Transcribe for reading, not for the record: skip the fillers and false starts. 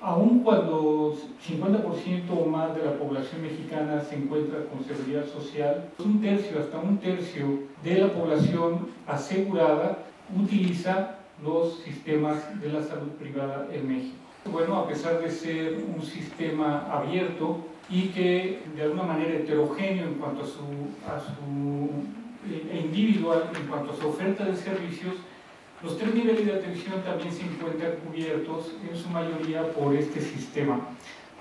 Aun cuando 50% o más de la población mexicana se encuentra con seguridad social, un tercio, hasta un tercio de la población asegurada utiliza los sistemas de la salud privada en México. Bueno, a pesar de ser un sistema abierto y que de alguna manera heterogéneo en cuanto a su individual, en cuanto a su oferta de servicios, los 3 niveles de atención también se encuentran cubiertos en su mayoría por este sistema.